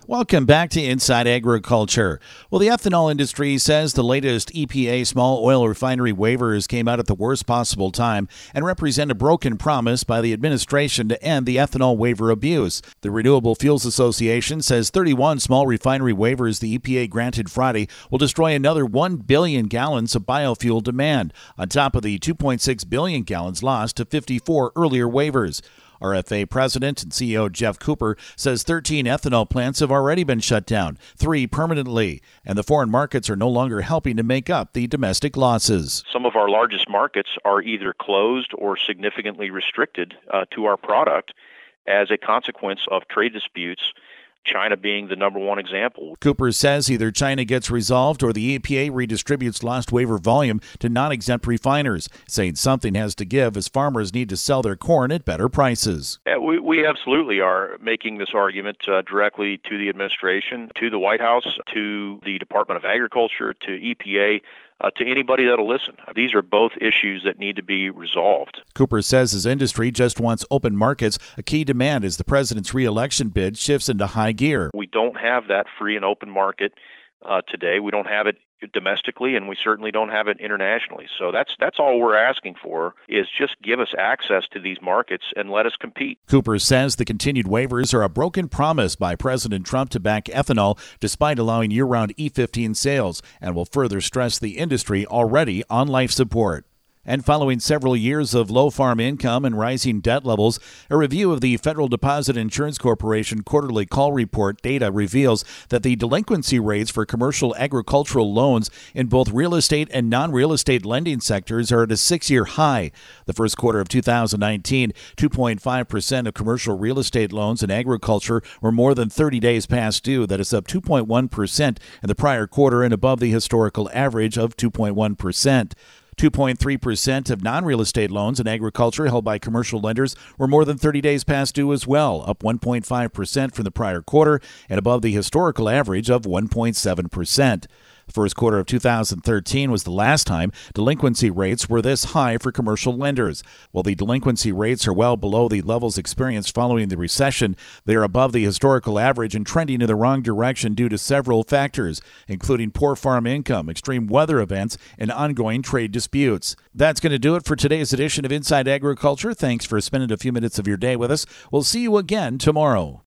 Welcome back to Inside Agriculture. Well, the ethanol industry says the latest EPA small oil refinery waivers came out at the worst possible time and represent a broken promise by the administration to end the ethanol waiver abuse. The Renewable Fuels Association says 31 small refinery waivers the EPA granted Friday will destroy another 1 billion gallons of biofuel demand, on top of the 2.6 billion gallons lost to 54 earlier waivers. RFA President and CEO Jeff Cooper says 13 ethanol plants have already been shut down, 3 permanently, and the foreign markets are no longer helping to make up the domestic losses. Some of our largest markets are either closed or significantly restricted to our product as a consequence of trade disputes, China being the number one example. Cooper says either China gets resolved or the EPA redistributes lost waiver volume to non-exempt refiners, saying something has to give as farmers need to sell their corn at better prices. Yeah, we absolutely are making this argument directly to the administration, to the White House, to the Department of Agriculture, to EPA, to anybody that'll listen. These are both issues that need to be resolved. Cooper says his industry just wants open markets, a key demand as the president's re-election bid shifts into high gear. We don't have that free and open market today. We don't have it domestically, and we certainly don't have it internationally. So that's all we're asking for, is just give us access to these markets and let us compete. Cooper says the continued waivers are a broken promise by President Trump to back ethanol despite allowing year-round E15 sales, and will further stress the industry already on life support. And following several years of low farm income and rising debt levels, a review of the Federal Deposit Insurance Corporation quarterly call report data reveals that the delinquency rates for commercial agricultural loans in both real estate and non-real estate lending sectors are at a 6-year high. The first quarter of 2019, 2.5% of commercial real estate loans in agriculture were more than 30 days past due. That is up 2.1% in the prior quarter and above the historical average of 2.1%. 2.3% of non-real estate loans in agriculture held by commercial lenders were more than 30 days past due as well, up 1.5% from the prior quarter and above the historical average of 1.7%. The first quarter of 2013 was the last time delinquency rates were this high for commercial lenders. While the delinquency rates are well below the levels experienced following the recession, they are above the historical average and trending in the wrong direction due to several factors, including poor farm income, extreme weather events, and ongoing trade disputes. That's going to do it for today's edition of Inside Agriculture. Thanks for spending a few minutes of your day with us. We'll see you again tomorrow.